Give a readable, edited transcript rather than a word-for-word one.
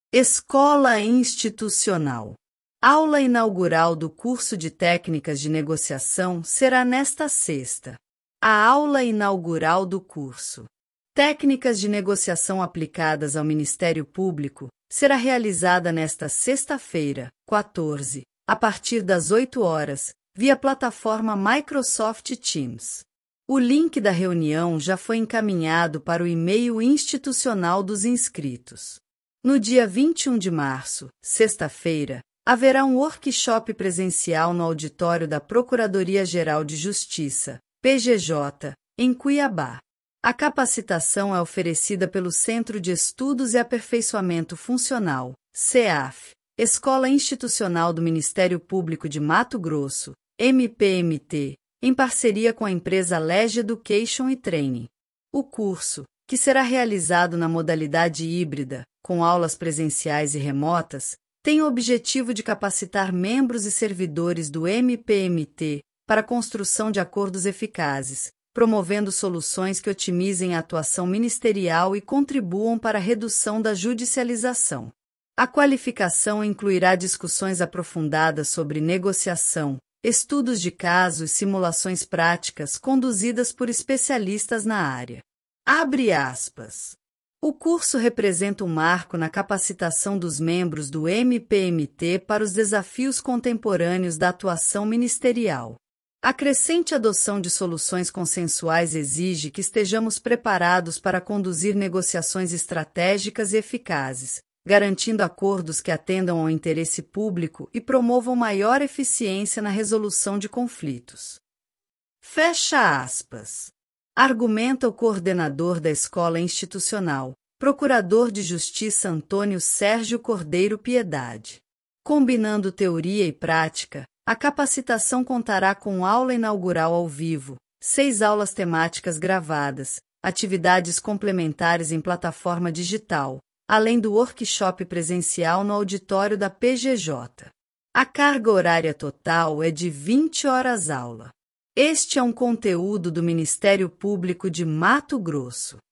Escola Institucional. Aula inaugural do curso de Técnicas de Negociação será nesta sexta. A aula inaugural do curso Técnicas de Negociação aplicadas ao Ministério Público será realizada nesta sexta-feira, 14, a partir das 8 horas, via plataforma Microsoft Teams. O link da reunião já foi encaminhado para o e-mail institucional dos inscritos. No dia 21 de março, sexta-feira, haverá um workshop presencial no auditório da Procuradoria-Geral de Justiça, PGJ, em Cuiabá. A capacitação é oferecida pelo Centro de Estudos e Aperfeiçoamento Funcional, CEAF, Escola Institucional do Ministério Público de Mato Grosso, MPMT, em parceria com a empresa Lege Education e Training. O curso, que será realizado na modalidade híbrida, com aulas presenciais e remotas, tem o objetivo de capacitar membros e servidores do MPMT para a construção de acordos eficazes, promovendo soluções que otimizem a atuação ministerial e contribuam para a redução da judicialização. A qualificação incluirá discussões aprofundadas sobre negociação, estudos de caso e simulações práticas conduzidas por especialistas na área. Abre aspas. O curso representa um marco na capacitação dos membros do MPMT para os desafios contemporâneos da atuação ministerial. A crescente adoção de soluções consensuais exige que estejamos preparados para conduzir negociações estratégicas e eficazes, garantindo acordos que atendam ao interesse público e promovam maior eficiência na resolução de conflitos. Fecha aspas. Argumenta o coordenador da Escola Institucional, Procurador de Justiça Antônio Sérgio Cordeiro Piedade. Combinando teoria e prática, a capacitação contará com aula inaugural ao vivo, 6 aulas temáticas gravadas, atividades complementares em plataforma digital, além do workshop presencial no auditório da PGJ. A carga horária total é de 20 horas aula. Este é um conteúdo do Ministério Público de Mato Grosso.